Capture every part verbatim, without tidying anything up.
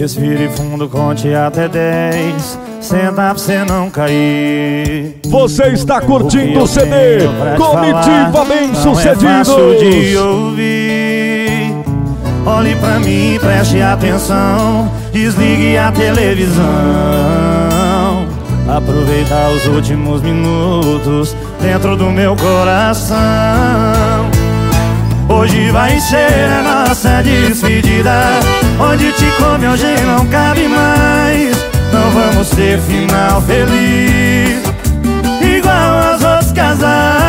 Respire fundo, conte até dez. Senta pra cê não cair. Você está curtindo o C D Comitiva Bem-Sucedidos. Não é fácil de ouvir. Olhe pra mim, preste atenção. Desligue a televisão. Aproveitar os últimos minutos dentro do meu coração. Hoje vai ser a nossa despedida. Onde te come hoje não cabe mais. Não vamos ter final feliz igual aos outros casais.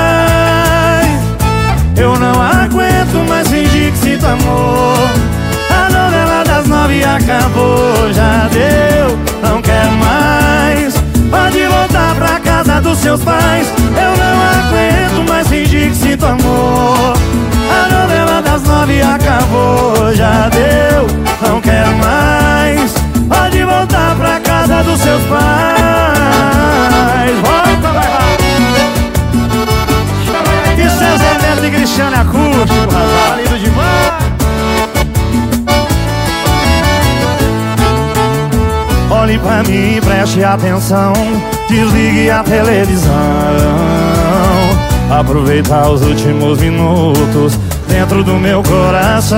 Eu não aguento mais fingir que sinto amor. A novela das nove acabou, já deu, não quero mais. Pode voltar pra casa dos seus pais. Eu não aguento mais fingir que sinto amor. A novela das nove acabou, já deu, não quero mais. Pode voltar pra casa dos seus pais. Volta, vai lá. E César Neto e Cristiano Acústico, rapaz, lindo demais. Olhe pra mim, preste atenção. Desligue a televisão. Aproveitar os últimos minutos dentro do meu coração.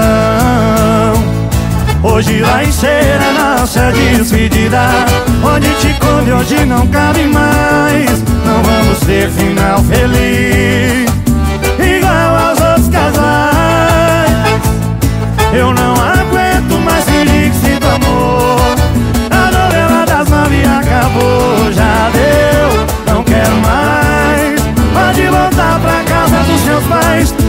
Hoje vai ser a nossa despedida. Onde te come hoje não cabe mais. Não vamos ter final feliz igual aos outros casais. Eu não aguento mais fingir que sinto amor. A novela das nove acabou, já deu, não quero mais. Pode voltar pra casa dos seus pais.